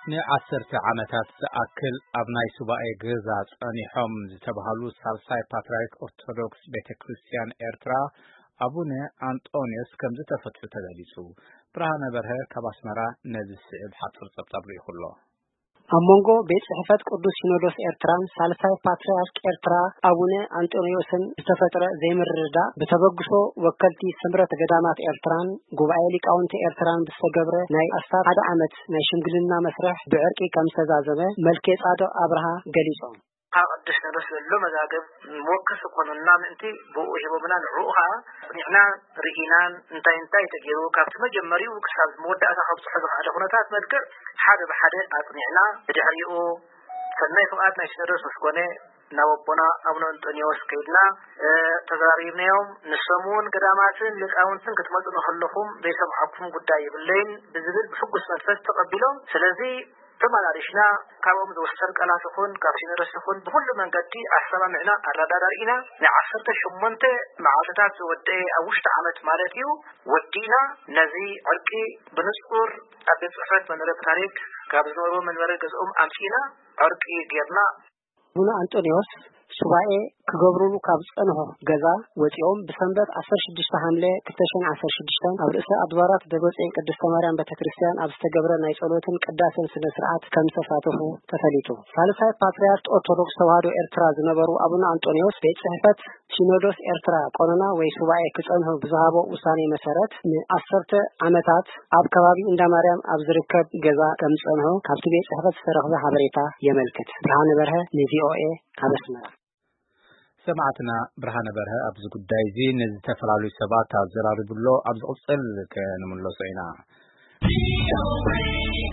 ن10 ዓመታት ዝኣክል ኣብ ናይ ሱባኤ ገዛ ጸኒሖም ዝተባሃሉ ሳልሳይ ፓትርያርክ ኦርቶዶክስ ቤተክርስቲያን ኤርትራ አቡነ አንጦኒዮስ ከም ዝተፈቱ ተገሊጹ። ብርሃነ በርሀ ካብ አስመራ ነዚ ስዕብ ሓጥር ጸብጻብ ይኹሎ አሞንጎ ቤት ጽሕፈት ቅዱስ ሲኖዶስ ኤርትራን ሳልሳይ ፓትርያርክ ኤርትራ አቡነ አንጦኒዮስን ዝተፈጠረ ዘይምርዳ በተበግሶ ወከልቲ ስምረት ገዳማት ኤርትራን ጉባኤ ሊቃውንቲ ኤርትራን በስተገብረ ናይ አስታት 1 ዓመት ናይ ሽምግልና መስርሕ ብዕርቂ ከም ዝተዛዘበ መልከ ጻድቅ አብርሃ ገሊጾም قدس نرس له مزاجب موكس قانوننا منتي بو يبومنا نروها نحنا رجينان انتي تجيرو كابت مجمري وكسب مودة أسحب صحة على هناتات مذكر حاجة بحاجة أطنعنا بدعيو سنة فقاتنا شنرس مسكونة نوبنا أبنا أنطونيوس كيدنا تزاريبنا يوم نسمون قداماتن للأونتن كتمت نخلفهم بيسمحكم قدائي بالليل بزبط بفقس منفس تقبلهم سلذي ثم علينا كابوم دوستر كلاسخون كافين رسخون بكل من قدي أحسن معنا الردارينا نعصرت شمنت معادات ودي أوشت عمت مالتيو ودينا نزي عرقي بنصور أبد صحفت من رب تاريك كابزنورو من ورقز أمسينا عرقي جيرنا هنا أنطونيوس ሱባኤ ክገብሩሉ ካብ ጸንሆ ገዛ ወጪኦም በሰንበት 16 ሐምሌ 2016 ኣብ ርእሰ አድባራት ደብረጽዮን ቅድስተ ማርያም ቤተክርስቲያን ኣብ ዝተገብረ ናይ ጸሎትን ቅዳሴን ስነ ስርዓት ከም ተሳተፉ ተፈሊጡ። ሳልሳይ ፓትርያርክ ኦርቶዶክስ ተዋሕዶ ኤርትራ ዝነበሩ አቡነ አንጦኒዮስ ቤት ጽሕፈት ሲኖዶስ ኤርትራ ቆኖና ወይ ሱባኤ ክጸንሆ ብዝሃቦ ውሳኔ መሰረት ን10 ዓመታት ኣብ ከባቢ እንዳ ማርያም ኣብ ዝርከብ ገዛ ከም ጸንሆ ካብቲ ቤት ጽሕፈት ዝተረኸበ ሓበሬታ የመልክት። ብርሃነ በርሀ ለቪኦኤ ካብ አስመራ سمعتنا برهان برها أبز قداي زين نزتفرالو سبات أبزرار بلو أبز قصل كنملو سينا